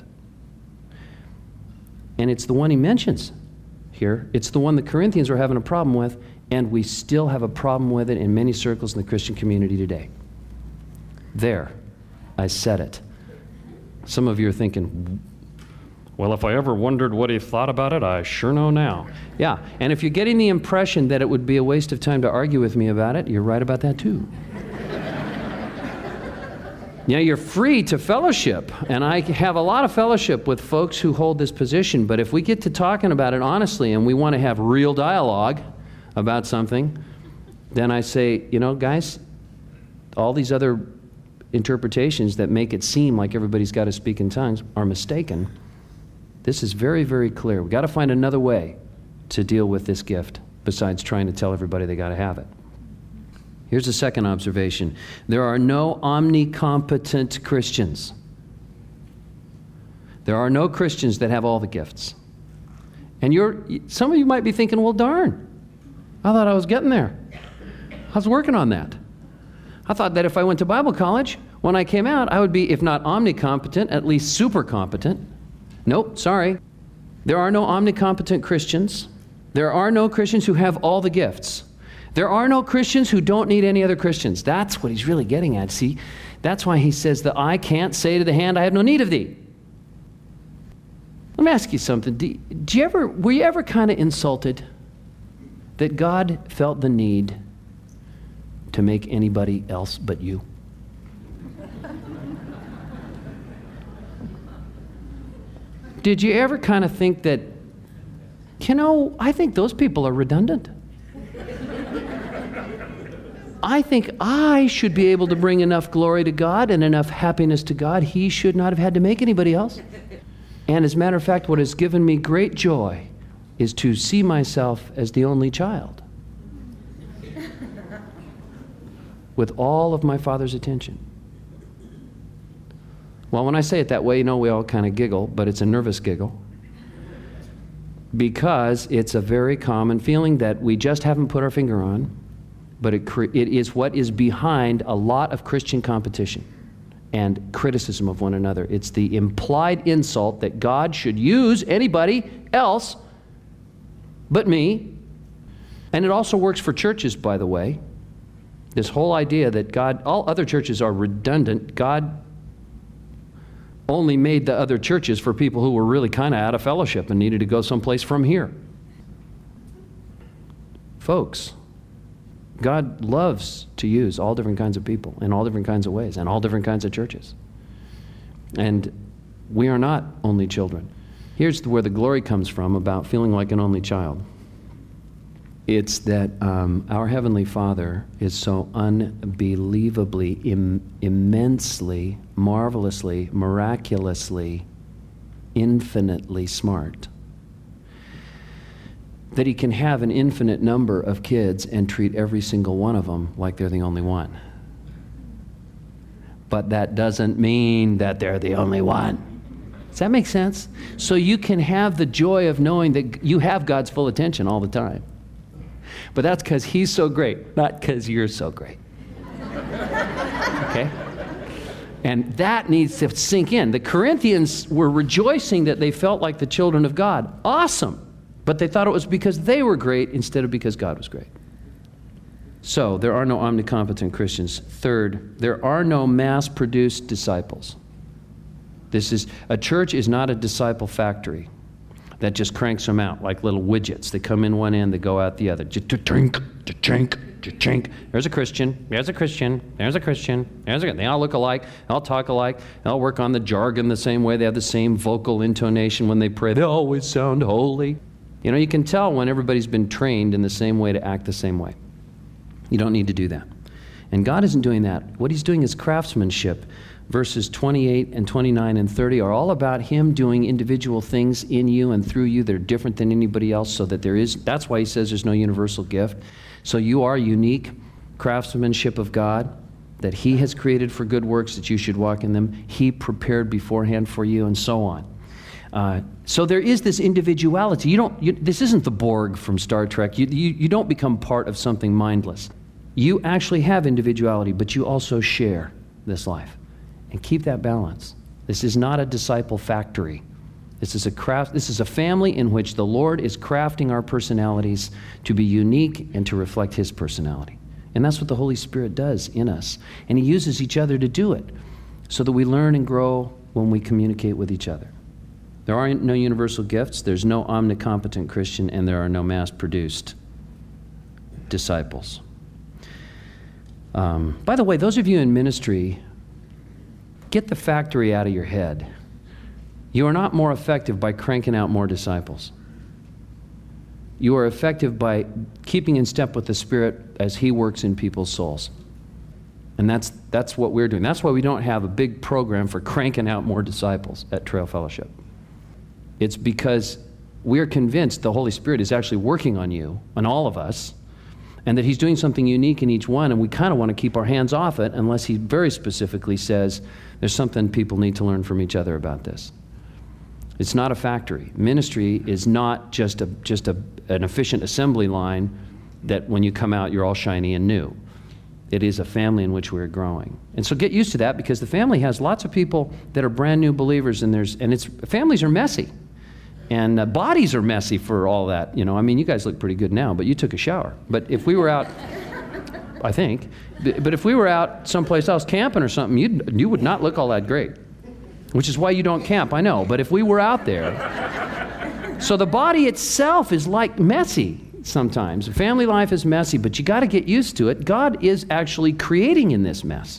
And it's the one he mentions here. It's the one the Corinthians were having a problem with, and we still have a problem with it in many circles in the Christian community today. There, I said it. Some of you are thinking, well, if I ever wondered what he thought about it, I sure know now. Yeah, and if you're getting the impression that it would be a waste of time to argue with me about it, you're right about that too. Yeah, you're free to fellowship, and I have a lot of fellowship with folks who hold this position, but if we get to talking about it honestly and we want to have real dialogue about something, then I say, you know, guys, all these other interpretations that make it seem like everybody's got to speak in tongues are mistaken. This is very, very clear. We've got to find another way to deal with this gift besides trying to tell everybody they got to have it. Here's the second observation. There are no omnicompetent Christians. There are no Christians that have all the gifts. And you're, some of you might be thinking, well, darn, I thought I was getting there. I was working on that. I thought that if I went to Bible college, when I came out, I would be, if not omnicompetent, at least super competent. Nope, sorry. There are no omnicompetent Christians. There are no Christians who have all the gifts. There are no Christians who don't need any other Christians. That's what he's really getting at. See, that's why he says the eye can't say to the hand, I have no need of thee. Let me ask you something. Do, do you ever, were you ever kind of insulted that God felt the need to make anybody else but you? Did you ever kind of think that, you know, I think those people are redundant. I think I should be able to bring enough glory to God and enough happiness to God. He should not have had to make anybody else. And as a matter of fact, what has given me great joy is to see myself as the only child with all of my Father's attention. Well, when I say it that way, you know, we all kind of giggle, but it's a nervous giggle. Because it's a very common feeling that we just haven't put our finger on, but it, cre- it is what is behind a lot of Christian competition and criticism of one another. It's the implied insult that God should use anybody else but me. And it also works for churches, by the way. This whole idea that God, all other churches are redundant. God only made the other churches for people who were really kind of out of fellowship and needed to go someplace from here. Folks, God loves to use all different kinds of people in all different kinds of ways and all different kinds of churches. And we are not only children. Here's where the glory comes from about feeling like an only child. It's that um, our Heavenly Father is so unbelievably, Im- immensely, marvelously, miraculously, infinitely smart that He can have an infinite number of kids and treat every single one of them like they're the only one. But that doesn't mean that they're the only one. Does that make sense? So you can have the joy of knowing that you have God's full attention all the time. But that's because He's so great, not because you're so great. Okay? And that needs to sink in. The Corinthians were rejoicing that they felt like the children of God. Awesome. But they thought it was because they were great instead of because God was great. So, there are no omnicompetent Christians. Third, there are no mass-produced disciples. This is, a church is not a disciple factory that just cranks them out like little widgets. They come in one end, they go out the other. Cha-chink, cha-chink, cha-chink. There's a Christian, there's a Christian, there's a Christian, there's a They all look alike, they all talk alike, they all work on the jargon the same way, they have the same vocal intonation when they pray, they always sound holy. You know, you can tell when everybody's been trained in the same way to act the same way. You don't need to do that. And God isn't doing that. What he's doing is craftsmanship. Verses twenty-eight and twenty-nine and thirty are all about him doing individual things in you and through you that are different than anybody else, so that there is, that's why he says there's no universal gift. So you are unique craftsmanship of God, that he has created for good works, that you should walk in them. He prepared beforehand for you, and so on. Uh, so there is this individuality. You don't. You, this isn't the Borg from Star Trek. You, you, you don't become part of something mindless. You actually have individuality, but you also share this life. And keep that balance. This is not a disciple factory. This is a craft. This is a family in which the Lord is crafting our personalities to be unique and to reflect his personality. And that's what the Holy Spirit does in us. And he uses each other to do it, so that we learn and grow when we communicate with each other. There are no universal gifts, there's no omnicompetent Christian, and there are no mass-produced disciples. Um, by the way, those of you in ministry, get the factory out of your head. You are not more effective by cranking out more disciples. You are effective by keeping in step with the Spirit as he works in people's souls. And that's that's what we're doing. That's why we don't have a big program for cranking out more disciples at Trail Fellowship. It's because we're convinced the Holy Spirit is actually working on you, on all of us, and that he's doing something unique in each one, and we kind of want to keep our hands off it unless he very specifically says there's something people need to learn from each other about this. It's not a factory. Ministry is not just a just a, an efficient assembly line that when you come out you're all shiny and new. It is a family in which we're growing. And so get used to that, because the family has lots of people that are brand new believers, and there's and it's families are messy. And uh, bodies are messy for all that. You know, I mean, you guys look pretty good now, but you took a shower. But if we were out, I think, but if we were out someplace else camping or something, you'd, you would not look all that great, which is why you don't camp, I know. But if we were out there, so the body itself is like messy sometimes. Family life is messy, but you got to get used to it. God is actually creating in this mess.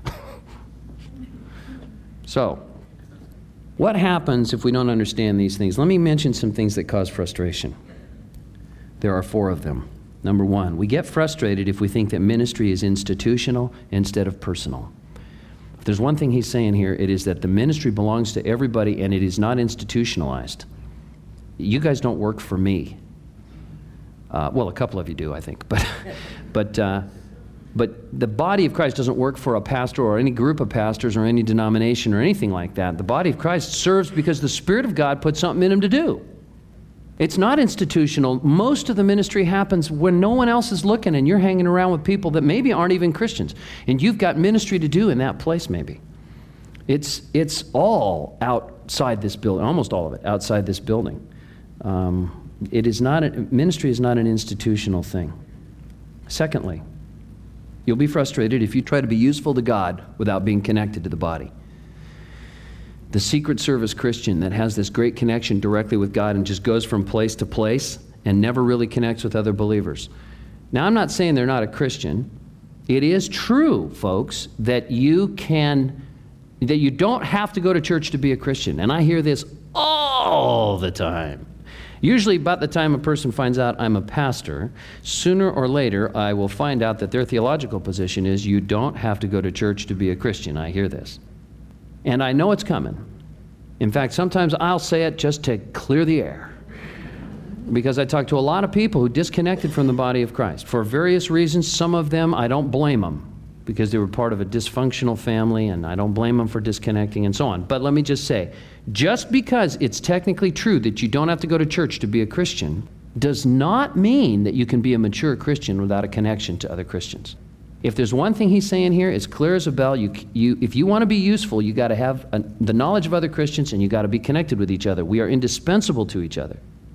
So, what happens if we don't understand these things? Let me mention some things that cause frustration. There are four of them. Number one, we get frustrated if we think that ministry is institutional instead of personal. If there's one thing he's saying here, it is that the ministry belongs to everybody and it is not institutionalized. You guys don't work for me. Uh, well, a couple of you do, I think. But, but, uh, But the body of Christ doesn't work for a pastor or any group of pastors or any denomination or anything like that. The body of Christ serves because the Spirit of God put something in him to do. It's not institutional. Most of the ministry happens when no one else is looking and you're hanging around with people that maybe aren't even Christians. And you've got ministry to do in that place maybe. It's, it's all outside this building, almost all of it outside this building. Um, it is not, a, ministry is not an institutional thing. Secondly, you'll be frustrated if you try to be useful to God without being connected to the body. The Secret Service Christian that has this great connection directly with God and just goes from place to place and never really connects with other believers. Now, I'm not saying they're not a Christian. It is true, folks, that you can, that you don't have to go to church to be a Christian. And I hear this all the time. Usually about the time a person finds out I'm a pastor, sooner or later I will find out that their theological position is you don't have to go to church to be a Christian. I hear this. And I know it's coming. In fact, sometimes I'll say it just to clear the air. Because I talk to a lot of people who disconnected from the body of Christ. For various reasons, some of them I don't blame them, because they were part of a dysfunctional family, and I don't blame them for disconnecting and so on. But let me just say, just because it's technically true that you don't have to go to church to be a Christian does not mean that you can be a mature Christian without a connection to other Christians. If there's one thing he's saying here, it's clear as a bell. You, you, if you want to be useful, you got to have a, the knowledge of other Christians, and you got to be connected with each other. We are indispensable to each other.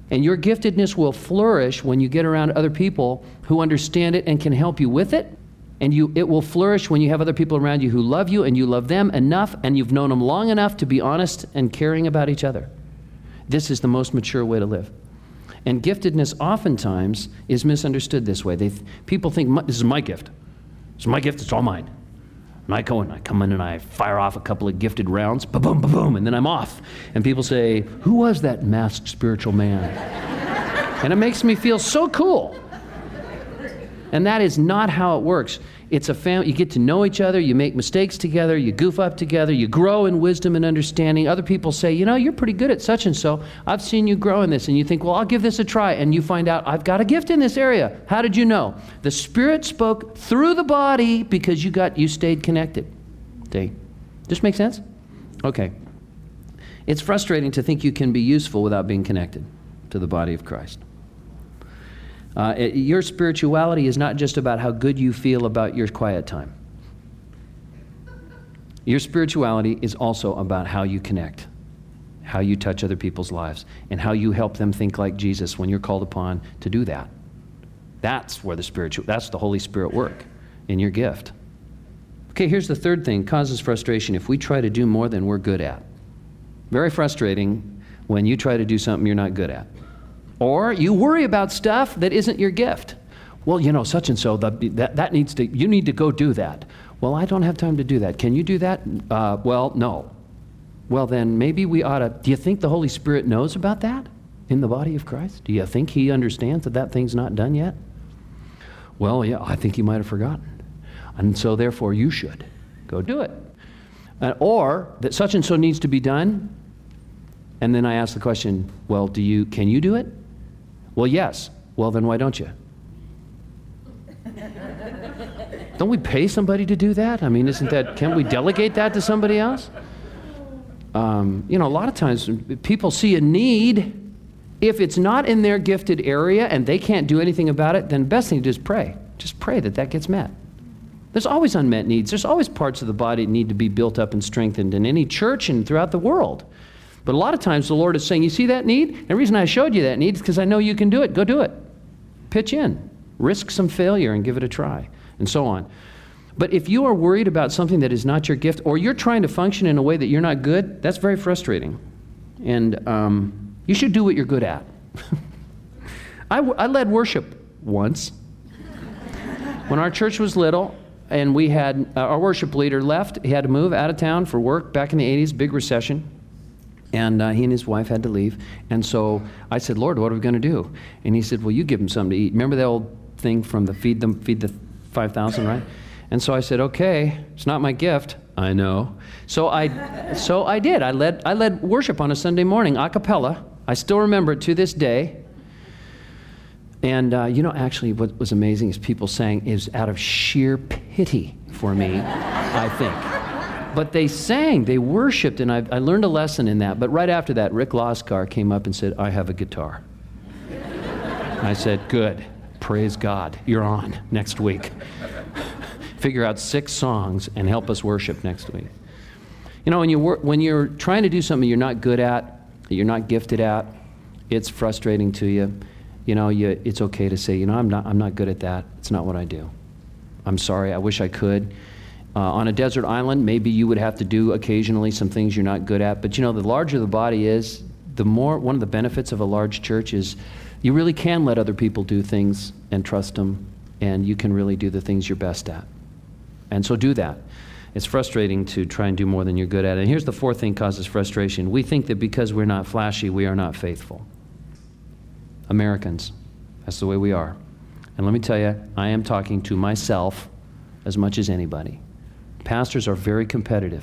And your giftedness will flourish when you get around other people who understand it and can help you with it. And you, it will flourish when you have other people around you who love you and you love them enough and you've known them long enough to be honest and caring about each other. This is the most mature way to live. And giftedness oftentimes is misunderstood this way. They, people think, this is my gift. This is my gift, it's all mine. And I go and I come in and I fire off a couple of gifted rounds, ba-boom, ba-boom, and then I'm off. And people say, who was that masked spiritual man? And it makes me feel so cool. And that is not how it works. It's a family. You get to know each other. You make mistakes together. You goof up together. You grow in wisdom and understanding. Other people say, you know, you're pretty good at such and so. I've seen you grow in this. And you think, well, I'll give this a try. And you find out, I've got a gift in this area. How did you know? The Spirit spoke through the body because you got, you stayed connected. See? This make sense? Okay. It's frustrating to think you can be useful without being connected to the body of Christ. Uh, it, your spirituality is not just about how good you feel about your quiet time. Your spirituality is also about how you connect, how you touch other people's lives, and how you help them think like Jesus when you're called upon to do that. That's where the spiritual, that's the Holy Spirit work in your gift. Okay, here's the third thing, causes frustration if we try to do more than we're good at. Very frustrating when you try to do something you're not good at. Or you worry about stuff that isn't your gift. Well, you know, such and so, the, that, that needs to, you need to go do that. Well, I don't have time to do that. Can you do that? Uh, well, no. Well, then maybe we ought to, do you think the Holy Spirit knows about that in the body of Christ? Do you think he understands that that thing's not done yet? Well, yeah, I think he might have forgotten. And so therefore you should go do it. Uh, or that such and so needs to be done. And then I ask the question, well, do you, can you do it? Well, yes. Well, then why don't you? Don't we pay somebody to do that? I mean, isn't that, can't we delegate that to somebody else? Um, you know, a lot of times people see a need. If it's not in their gifted area and they can't do anything about it, then the best thing to do is pray. Just pray that that gets met. There's always unmet needs. There's always parts of the body that need to be built up and strengthened in any church and throughout the world. But a lot of times the Lord is saying, you see that need? And the reason I showed you that need is because I know you can do it. Go do it. Pitch in. Risk some failure and give it a try, and so on. But if you are worried about something that is not your gift, or you're trying to function in a way that you're not good, that's very frustrating. And um, you should do what you're good at. I, I led worship once. When our church was little, and we had, uh, our worship leader left. He had to move out of town for work back in the eighties, big recession. And uh, he and his wife had to leave. And so I said, Lord, what are we going to do? And he said, well, you give them something to eat. Remember the old thing from the feed them, feed the five thousand, right? And so I said, okay, it's not my gift. I know. So I, so I did. I led, I led worship on a Sunday morning, a cappella. I still remember it to this day. And uh, you know, actually what was amazing is people sang is out of sheer pity for me, I think. But they sang, they worshiped, and I, I learned a lesson in that. But right after that, Rick Loskar came up and said, I have a guitar. And I said, good, praise God, you're on next week. Figure out six songs and help us worship next week. You know, when, you wor- when you're trying to do something you're not good at, that you're not gifted at, it's frustrating to you. You know, you, it's okay to say, you know, I'm not, I'm not good at that. It's not what I do. I'm sorry, I wish I could. Uh, on a desert island, maybe you would have to do occasionally some things you're not good at. But you know, the larger the body is, the more, one of the benefits of a large church is you really can let other people do things and trust them, and you can really do the things you're best at. And so do that. It's frustrating to try and do more than you're good at. And here's the fourth thing causes frustration. We think that because we're not flashy, we are not faithful. Americans, that's the way we are. And let me tell you, I am talking to myself as much as anybody. Pastors are very competitive.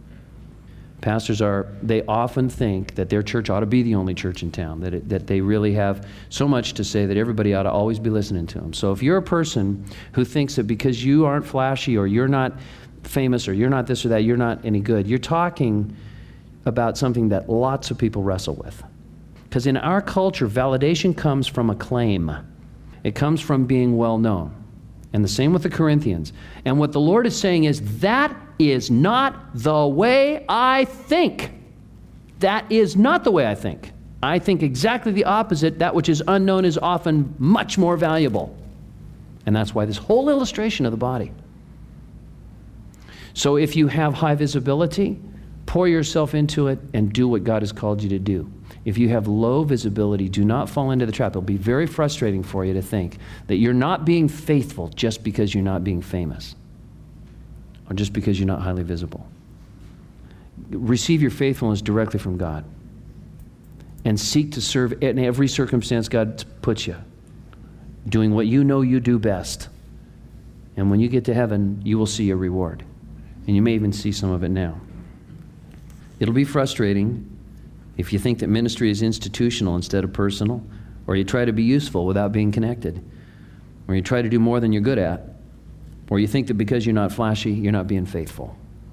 Pastors are, they often think that their church ought to be the only church in town, that it, that they really have so much to say that everybody ought to always be listening to them. So if you're a person who thinks that because you aren't flashy or you're not famous or you're not this or that, you're not any good, you're talking about something that lots of people wrestle with. Because in our culture, validation comes from acclaim. It comes from being well known. And the same with the Corinthians. And what the Lord is saying is, that is not the way I think. That is not the way I think. I think exactly the opposite. That which is unknown is often much more valuable. And that's why this whole illustration of the body. So if you have high visibility, pour yourself into it and do what God has called you to do. If you have low visibility, do not fall into the trap. It'll be very frustrating for you to think that you're not being faithful just because you're not being famous or just because you're not highly visible. Receive your faithfulness directly from God and seek to serve in every circumstance God puts you, doing what you know you do best. And when you get to heaven, you will see a reward. And you may even see some of it now. It'll be frustrating if you think that ministry is institutional instead of personal, or you try to be useful without being connected, or you try to do more than you're good at, or you think that because you're not flashy, you're not being faithful.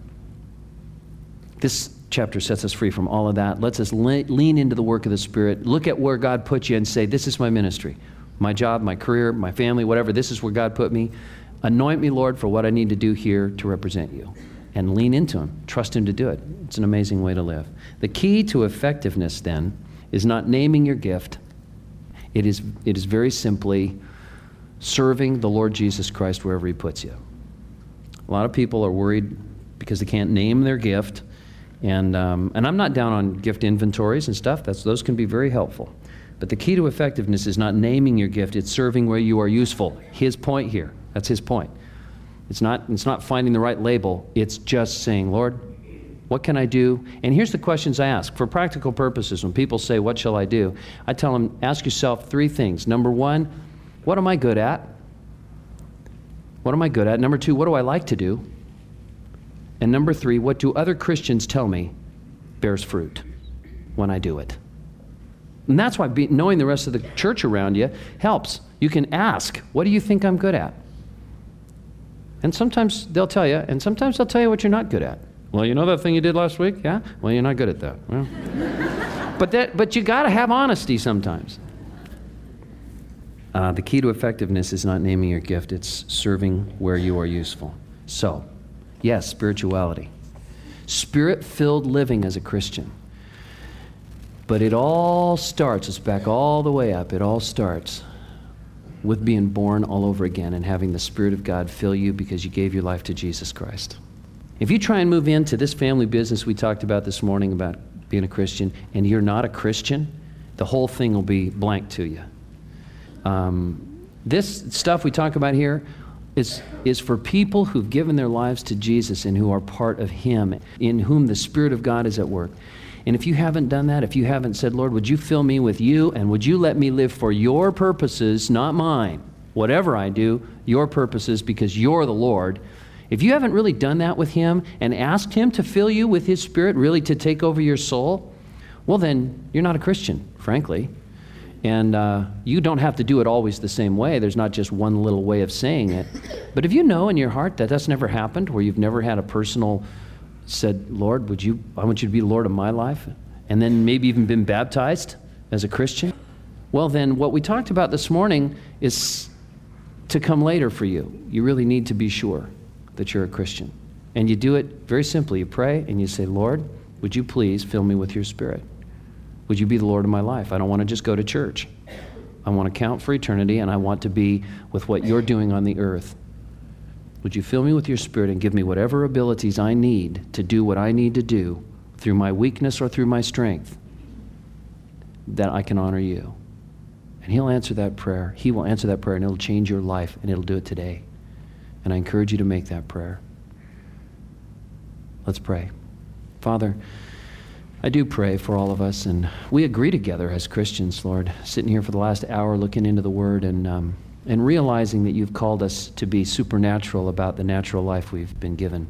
This chapter sets us free from all of that. Lets us le- lean into the work of the Spirit. Look at where God put you and say, this is my ministry, my job, my career, my family, whatever. This is where God put me. Anoint me, Lord, for what I need to do here to represent you. And lean into Him. Trust Him to do it. It's an amazing way to live. The key to effectiveness, then, is not naming your gift. It is, it is very simply serving the Lord Jesus Christ wherever He puts you. A lot of people are worried because they can't name their gift. And, um, and I'm not down on gift inventories and stuff. That's, those can be very helpful. But the key to effectiveness is not naming your gift. It's serving where you are useful. His point here. That's His point. It's not, it's not finding the right label. It's just saying, Lord, what can I do? And here's the questions I ask. For practical purposes, when people say, what shall I do? I tell them, ask yourself three things. Number one, what am I good at? What am I good at? Number two, what do I like to do? And number three, what do other Christians tell me bears fruit when I do it? And that's why be, knowing the rest of the church around you helps. You can ask, what do you think I'm good at? And sometimes they'll tell you, and sometimes they'll tell you what you're not good at. Well, you know that thing you did last week? Yeah? Well, you're not good at that. Well, but that, but you got to have honesty sometimes. Uh, the key to effectiveness is not naming your gift. It's serving where you are useful. So, yes, spirituality. Spirit-filled living as a Christian. But it all starts, it's back all the way up, it all starts with being born all over again and having the Spirit of God fill you because you gave your life to Jesus Christ. If you try and move into this family business we talked about this morning about being a Christian, and you're not a Christian, the whole thing will be blank to you. Um, this stuff we talk about here is, is for people who've given their lives to Jesus and who are part of Him, in whom the Spirit of God is at work. And if you haven't done that, if you haven't said, Lord, would you fill me with you, and would you let me live for your purposes, not mine, whatever I do, your purposes, because you're the Lord. If you haven't really done that with Him and asked Him to fill you with His Spirit, really to take over your soul, well then, you're not a Christian, frankly. And uh, you don't have to do it always the same way. There's not just one little way of saying it. But if you know in your heart that that's never happened, where you've never had a personal said, Lord, would you, I want you to be the Lord of my life, and then maybe even been baptized as a Christian, well then what we talked about this morning is to come later for you. You really need to be sure that you're a Christian. And you do it very simply. You pray and you say, Lord, would you please fill me with your Spirit? Would you be the Lord of my life? I don't want to just go to church. I want to count for eternity, and I want to be with what you're doing on the earth. Would you fill me with your Spirit and give me whatever abilities I need to do what I need to do through my weakness or through my strength, that I can honor you? And He'll answer that prayer. He will answer that prayer, and it'll change your life, and it'll do it today. And I encourage you to make that prayer. Let's pray. Father, I do pray for all of us, and we agree together as Christians, Lord, sitting here for the last hour looking into the Word and um, and realizing that you've called us to be supernatural about the natural life we've been given.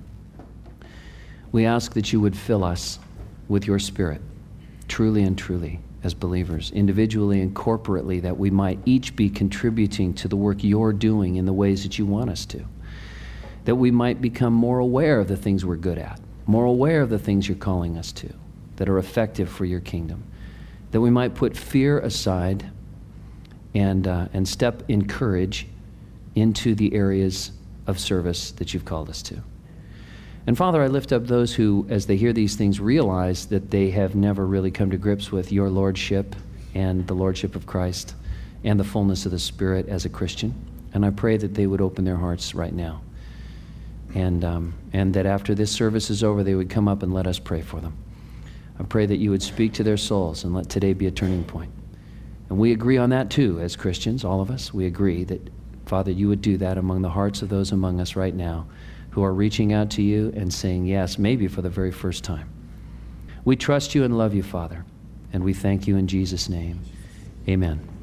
We ask that you would fill us with your Spirit, truly and truly, as believers, individually and corporately, that we might each be contributing to the work you're doing in the ways that you want us to, that we might become more aware of the things we're good at, more aware of the things you're calling us to, that are effective for your kingdom, that we might put fear aside and uh, and step in courage into the areas of service that you've called us to. And Father, I lift up those who, as they hear these things, realize that they have never really come to grips with your lordship and the lordship of Christ and the fullness of the Spirit as a Christian. And I pray that they would open their hearts right now. And, um, and that after this service is over, they would come up and let us pray for them. I pray that you would speak to their souls and let today be a turning point. And we agree on that too, as Christians, all of us. We agree that, Father, you would do that among the hearts of those among us right now who are reaching out to you and saying yes, maybe for the very first time. We trust you and love you, Father, and we thank you in Jesus' name. Amen.